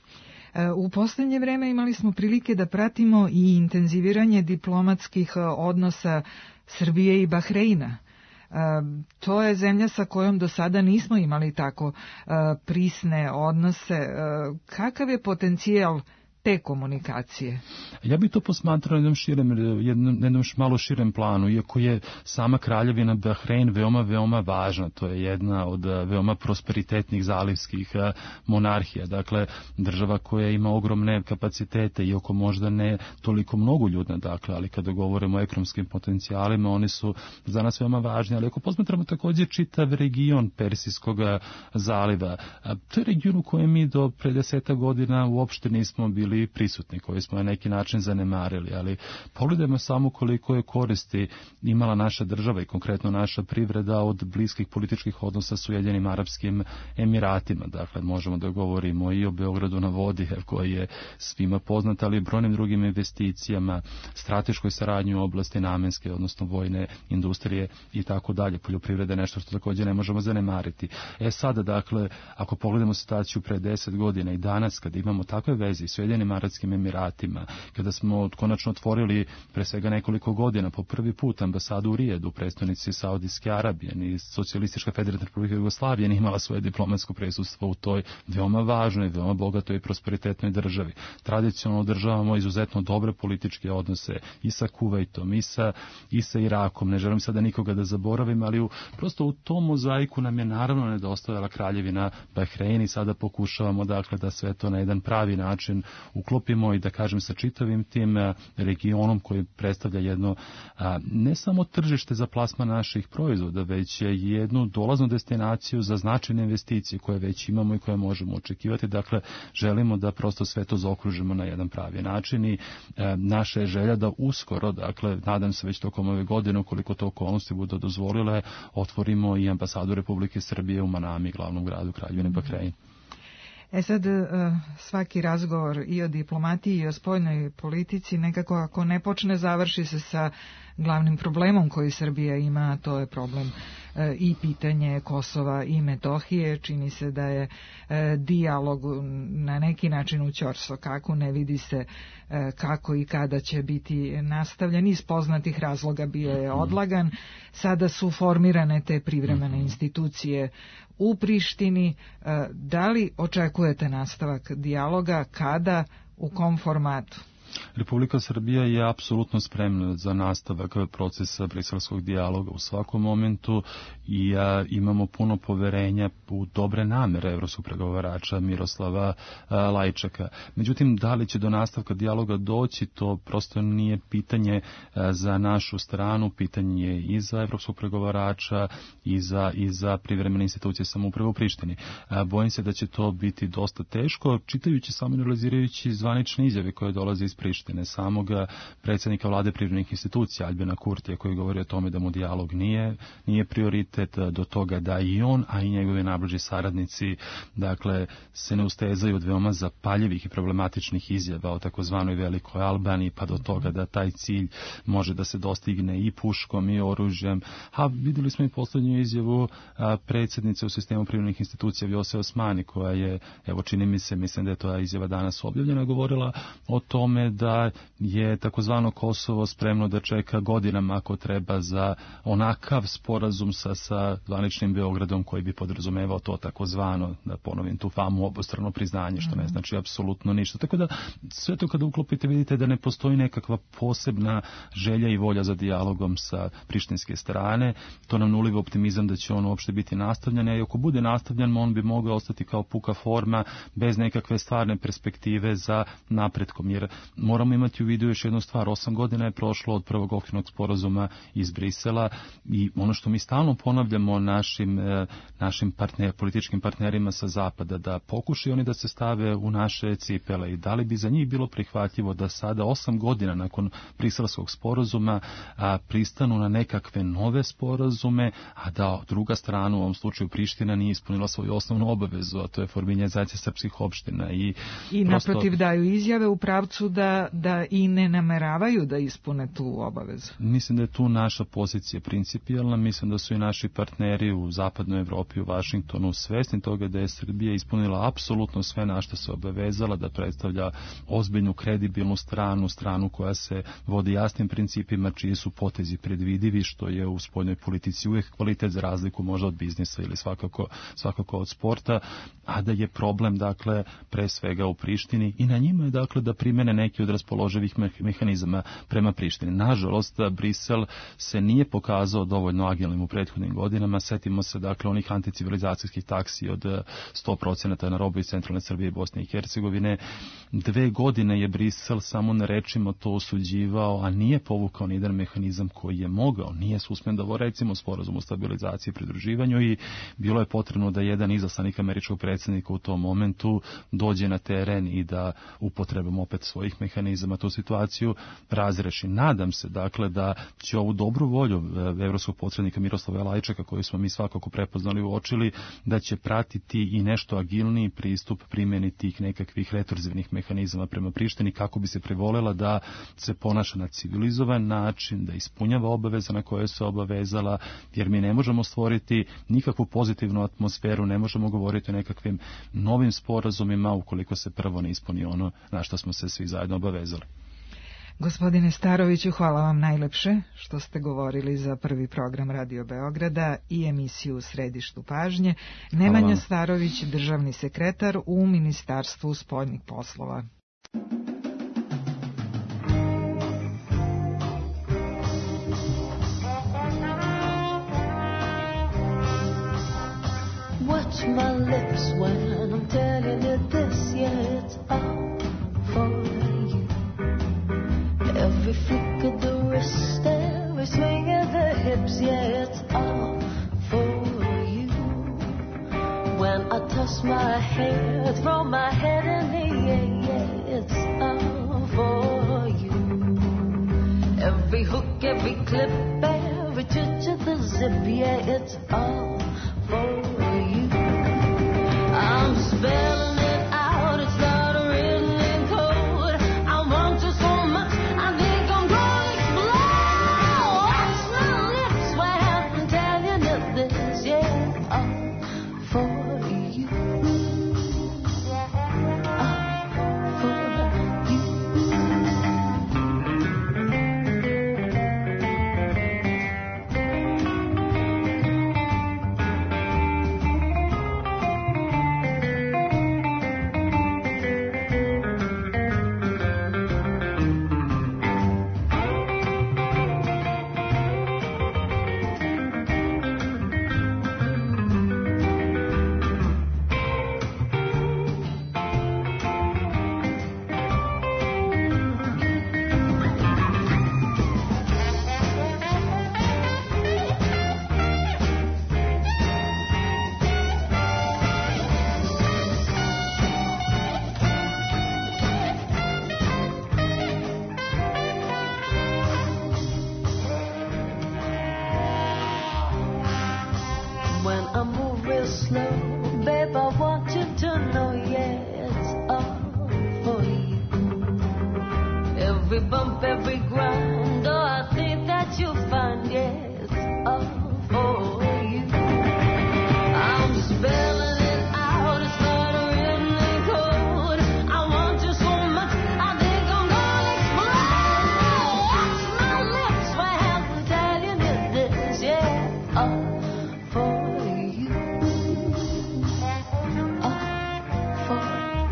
U posljednje vreme imali smo prilike da pratimo i intenziviranje diplomatskih odnosa Srbije i Bahreina. To je zemlja sa kojom do sada nismo imali tako prisne odnose. Kakav je potencijal te komunikacije? Ja bih to posmatrao na jednom širem, jednom, jednom malo širem planu, iako je sama kraljevina Bahrein veoma, veoma važna. To je jedna od veoma prosperitetnih zalivskih monarhija. Dakle, država koja ima ogromne kapacitete, iako možda ne toliko mnogo ljudna, dakle, ali kada govorimo o ekonomskim potencijalima, oni su za nas veoma važni. Ali ako posmatramo također čitav region Persijskog zaliva, to je region u kojem mi do pre deseta godina uopšte nismo bili prisutni, koji smo na neki način zanemarili, ali pogledajmo samo koliko je koristi imala naša država i konkretno naša privreda od bliskih političkih odnosa s Ujedinjenim Arapskim Emiratima. Dakle, možemo da govorimo i o Beogradu na vodi, koji je svima poznat, ali i brojnim drugim investicijama, strateškoj saradnji u oblasti namenske, odnosno vojne industrije i tako dalje. Poljoprivreda je nešto što također ne možemo zanemariti. E sada, dakle, ako pogledamo situaciju pre deset godina i danas, kada imamo takve veze s Ujedinjenim Arapskim Emiratima, kada smo konačno otvorili pre svega nekoliko godina po prvi put ambasadu u Rijedu, prestonici Saudijske Arabije, i Socijalistička federativna republika Jugoslavije nije imala svoje diplomatsko prisustvo u toj veoma važnoj, veoma bogatoj i prosperitetnoj državi. Tradicionalno održavamo izuzetno dobre političke odnose i sa Kuvajtom, i sa, i sa Irakom. Ne želim sada nikoga da zaboravim, ali u, prosto u tom mozaiku nam je naravno nedostajala kraljevina Bahrein i sada pokušavamo, dakle, da sve to na jedan pravi način uklopimo i da kažem sa čitavim tim regionom koji predstavlja jedno ne samo tržište za plasman naših proizvoda, već jednu dolaznu destinaciju za značajne investicije koje već imamo i koje možemo očekivati. Dakle, želimo da prosto sve to zaokružimo na jedan pravi način i naša je želja da uskoro, dakle, nadam se već tokom ove godine, ukoliko to okolnosti budu dozvolile, otvorimo i ambasadu Republike Srbije u Manami, glavnom gradu Kraljevine Bahrein. E sad, svaki razgovor i o diplomatiji i o spoljnoj politici nekako ako ne počne, završi se sa glavnim problemom koji Srbija ima, a to je problem i pitanje Kosova i Metohije. Čini se da je dijalog na neki način u ćorsokaku, ne vidi se kako i kada će biti nastavljen. Iz poznatih razloga bio je odlagan. Sada su formirane te privremene institucije u Prištini. Da li očekujete nastavak dijaloga, kada, u kom formatu? Republika Srbija je apsolutno spremna za nastavak procesa briselskog dijaloga u svakom momentu i a, imamo puno poverenja u dobre namere evropskog pregovarača Miroslava a, Lajčaka. Međutim, da li će do nastavka dijaloga doći, to prosto nije pitanje a, za našu stranu, pitanje je i za evropskog pregovarača i za, i za privremene institucije samouprave u Prištini. A, bojim se da će to biti dosta teško, čitajući samo analizirajući zvanične izjave koje dolaze iz Prištine, samog predsjednika vlade privremenih institucija Albina Kurtija, koji govori o tome da mu dijalog nije, nije prioritet, do toga da i on, a i njegovi najbliži saradnici, dakle, se ne ustezaju od veoma zapaljivih i problematičnih izjava o takozvanoj Velikoj Albaniji, pa do toga da taj cilj može da se dostigne i puškom i oružjem. A vidjeli smo i posljednju izjavu a, predsjednice u sistemu privremenih institucija Vjose Osmani, koja je, evo čini mi se, mislim da je to izjava danas objavljena, govorila o tome da je takozvano Kosovo spremno da čeka godinama ako treba za onakav sporazum sa, sa zvaničnim Beogradom koji bi podrazumevao to takozvano, da ponovim tu famu, obostrano priznanje, što ne znači apsolutno ništa. Tako da sve to kada uklopite vidite da ne postoji nekakva posebna želja i volja za dijalogom sa prištinske strane. To nam uliva optimizam da će on uopšte biti nastavljan, a i ako bude nastavljan, on bi mogao ostati kao puka forma bez nekakve stvarne perspektive za napretkom, jer moramo imati u vidu još jednu stvar, osam godina je prošlo od prvog okvirnog sporazuma iz Brisela i ono što mi stalno ponavljamo našim, našim partner, političkim partnerima sa zapada, da pokušaju oni da se stave u naše cipele i da li bi za njih bilo prihvatljivo da sada osam godina nakon briselskog sporazuma a, pristanu na nekakve nove sporazume, a da druga strana, u ovom slučaju Priština, nije ispunila svoju osnovnu obavezu, a to je formiranje srpskih opština. I, I prosto... naprotiv daju izjave u pravcu da, da i ne nameravaju da ispune tu obavezu. Mislim da je tu naša pozicija principijalna, mislim da su i naši partneri u zapadnoj Evropi, u Vašingtonu, svesni toga da je Srbija ispunila apsolutno sve na što se obavezala, da predstavlja ozbiljnu, kredibilnu stranu, stranu koja se vodi jasnim principima, čiji su potezi predvidivi, što je u spoljnoj politici uvijek kvalitet, za razliku možda od biznisa ili svakako, svakako od sporta, a da je problem, dakle, pre svega u Prištini i na njima je, dakle, da primene neki od raspoloživih mehanizama prema Prištini. Nažalost, Brisel se nije pokazao dovoljno agilnim u prethodnim godinama. Setimo se, dakle, onih anticivilizacijskih taksi od sto procenata na robu iz centralne Srbije i Bosne i Hercegovine. Dve godine je Brisel samo na rečima to osuđivao, a nije povukao ni jedan mehanizam koji je mogao. Nije suspendovao, recimo, sporazum o stabilizaciji i pridruživanju i bilo je potrebno da jedan izaslanik američkog predsjednika u tom momentu dođe na teren i da upotrebom opet svojih mehanizama tu situaciju razreši. Nadam se, dakle, da će ovu dobru volju evropskog posrednika Miroslava Lajčaka, koju smo mi svakako prepoznali i uočili, da će pratiti i nešto agilniji pristup primjeni tih nekakvih retorzivnih mehanizama prema Prištini, kako bi se privolela da se ponaša na civilizovan način, da ispunjava obaveze na koje se obavezala, jer mi ne možemo stvoriti nikakvu pozitivnu atmosferu, ne možemo govoriti o nekakvim novim sporazumima ukoliko se prvo ne ispuni ono na što smo se svi zajedno obavezali. Gospodine Staroviću, hvala vam najlepše što ste govorili za prvi program Radio Beograda i emisiju u Središtu pažnje. Nemanja Starović, državni sekretar u Ministarstvu spoljnih poslova. Watch my lips when I'm telling you this, yeah, it's all for you. Every flick of the wrist, every swing of the hips, yeah, it's all for you. When I toss my hair, throw my head in the air, yeah, it's all for you. Every hook, every clip, every touch of the zip, yeah, it's all for you. I'm spelling it out, it's not written in code. I want you so much, I think I'm gonna explode. Watch my lips when I'm telling you this. slow. Babe, I want you to know, yeah, it's all for you. Every bump, every grind, oh, I think that you'll find, yeah, it's all for you. I'm spelling it out, it's not written in code. I want you so much, I think I'm gonna explode. Watch my lips, my hands, and telling you this, yeah, all for you. All for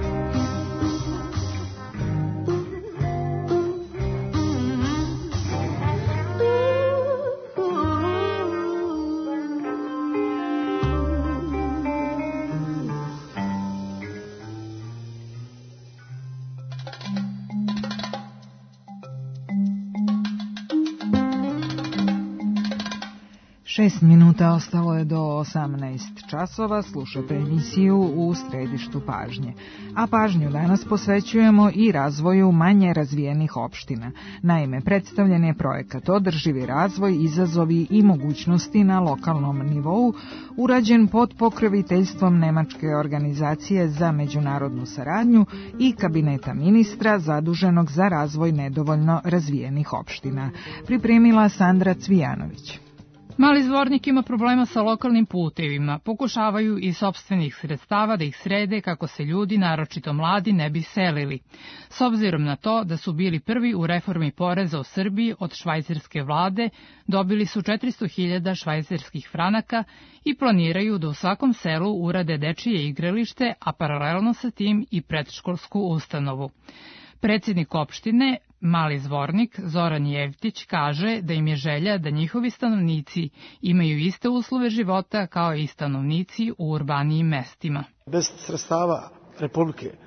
Šest minuta ostalo je do osamnaest časova, slušate emisiju U središtu pažnje. A pažnju danas posvećujemo i razvoju manje razvijenih opština. Naime, predstavljen je projekat Održivi razvoj, izazovi i mogućnosti na lokalnom nivou, urađen pod pokroviteljstvom Nemačke organizacije za međunarodnu saradnju i kabineta ministra zaduženog za razvoj nedovoljno razvijenih opština. Pripremila Sandra Cvijanović. Mali Zvornik ima problema sa lokalnim putevima, pokušavaju iz sopstvenih sredstava da ih srede kako se ljudi, naročito mladi, ne bi selili. S obzirom na to da su bili prvi u reformi poreza u Srbiji od švajcarske vlade, dobili su četiristo hiljada švajcarskih franaka i planiraju da u svakom selu urade dečije igralište, a paralelno sa tim i predškolsku ustanovu. Predsjednik opštine Mali Zvornik, Zoran Jevtić, kaže da im je želja da njihovi stanovnici imaju iste uslove života kao i stanovnici u urbanijim mestima. Bez sredstava Republike e,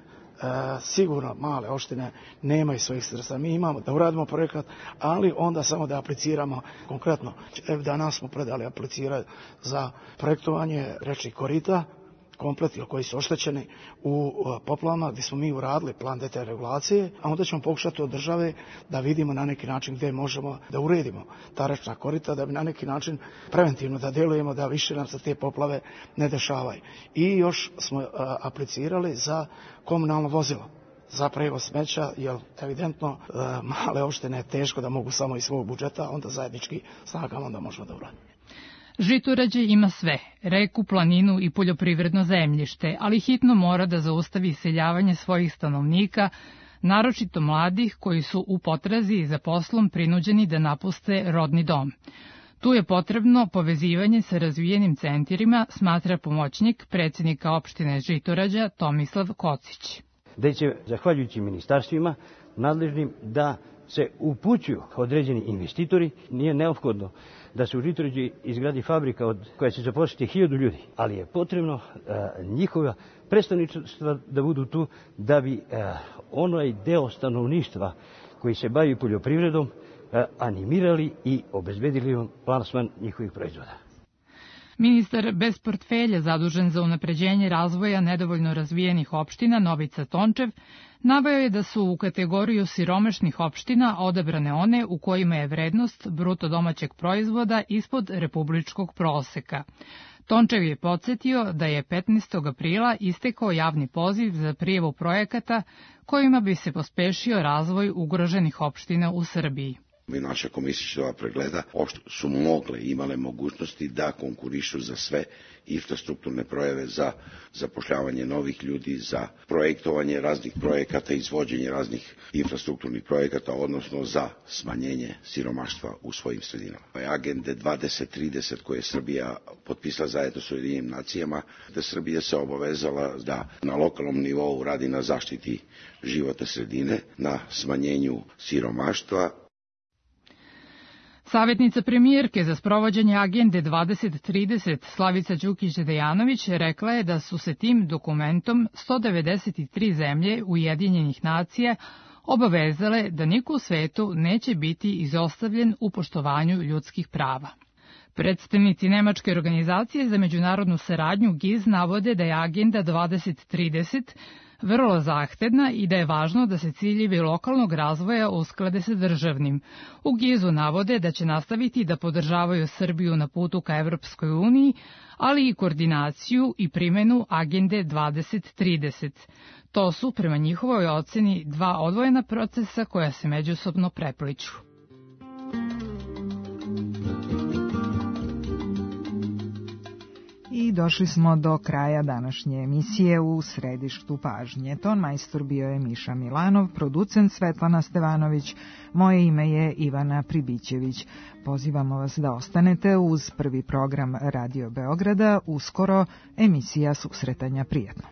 sigurno male opštine nemaju svojih sredstava. Mi imamo da uradimo projekat, ali onda samo da apliciramo konkretno. Evo danas smo predali aplicirati za projektovanje rečnih korita, kompleti koji su oštećeni u poplavama, gdje smo mi uradili plan detaljne regulacije, a onda ćemo pokušati od države da vidimo na neki način gdje možemo da uredimo ta rečna korita, da bi na neki način preventivno da djelujemo, da više nam se te poplave ne dešavaju. I još smo uh, aplicirali za komunalno vozilo, za prevoz smeća, jer evidentno uh, male opštine je teško da mogu samo iz svog budžeta, onda zajednički snagama onda možemo da uradimo. Žitorađe ima sve, reku, planinu i poljoprivredno zemljište, ali hitno mora da zaustavi iseljavanje svojih stanovnika, naročito mladih koji su u potrazi za poslom prinuđeni da napuste rodni dom. Tu je potrebno povezivanje sa razvijenim centrima, smatra pomoćnik predsjednika opštine Žitorađa Tomislav Kocić. Da će, zahvaljujući ministarstvima nadležnim, da se upućuju određeni investitori, nije neophodno da se u Žitorađi izgradi fabrika od koja će zaposliti hiljadu ljudi, ali je potrebno a, njihova predstavništva da budu tu da bi a, onaj deo stanovništva koji se bavi poljoprivredom a, animirali i obezbedili plasman njihovih proizvoda. Ministar bez portfelja zadužen za unapređenje razvoja nedovoljno razvijenih opština Novica Tončev naveo je da su u kategoriju siromašnih opština odabrane one u kojima je vrednost bruto domaćeg proizvoda ispod republičkog proseka. Tončev je podsjetio da je petnaestog aprila istekao javni poziv za prijavu projekata kojima bi se pospešio razvoj ugroženih opština u Srbiji. I naša komisija pregleda su mogle, imale mogućnosti da konkurišu za sve infrastrukturne projeve, za zapošljavanje novih ljudi, za projektovanje raznih projekata, izvođenje raznih infrastrukturnih projekata, odnosno za smanjenje siromaštva u svojim sredinama. Agende dvadeset trideset koje je Srbija potpisala zajedno s Ujedinjenim nacijama, da Srbija se obavezala da na lokalnom nivou radi na zaštiti životne sredine, na smanjenju siromaštva. Savjetnica premijerke za sprovođenje agende dvadeset trideset Slavica Đukić-Dejanović rekla je da su se tim dokumentom sto devedeset tri zemlje Ujedinjenih nacija obavezale da niko u svetu neće biti izostavljen u poštovanju ljudskih prava. Predstavnici Nemačke organizacije za međunarodnu saradnju G I Z navode da je agenda dvadeset trideset vrlo zahtevna i da je važno da se ciljevi lokalnog razvoja usklade sa državnim. U Gizu navode da će nastaviti da podržavaju Srbiju na putu ka Evropskoj uniji, ali i koordinaciju i primenu Agende dvadeset trideset. To su, prema njihovoj oceni, dva odvojena procesa koja se međusobno prepliću. I došli smo do kraja današnje emisije U središtu pažnje. Ton majstor bio je Miša Milanov, producent Svetlana Stevanović, moje ime je Ivana Pribićević. Pozivamo vas da ostanete uz prvi program Radio Beograda, uskoro emisija Susretanja. Prijetno.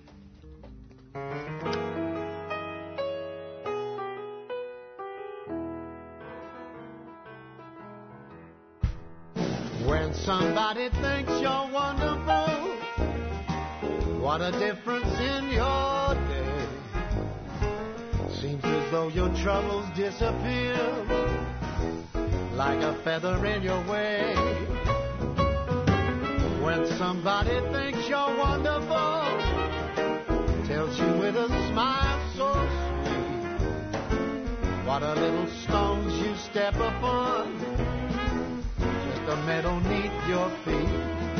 When somebody thinks you're wonderful, what a difference in your day. Seems as though your troubles disappear like a feather in your way. When somebody thinks you're wonderful, tells you with a smile so sweet, what a little stones you step upon, the meadow neath your feet,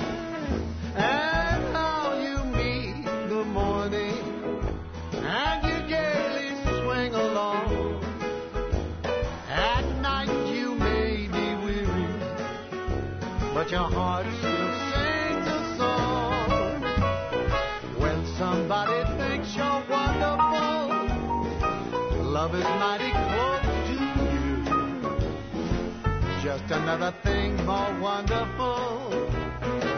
and how you meet the morning, and you gaily swing along. At night you may be weary, but your heart still sings a song. When somebody thinks you're wonderful, love is mighty close to you, just another thing more wonderful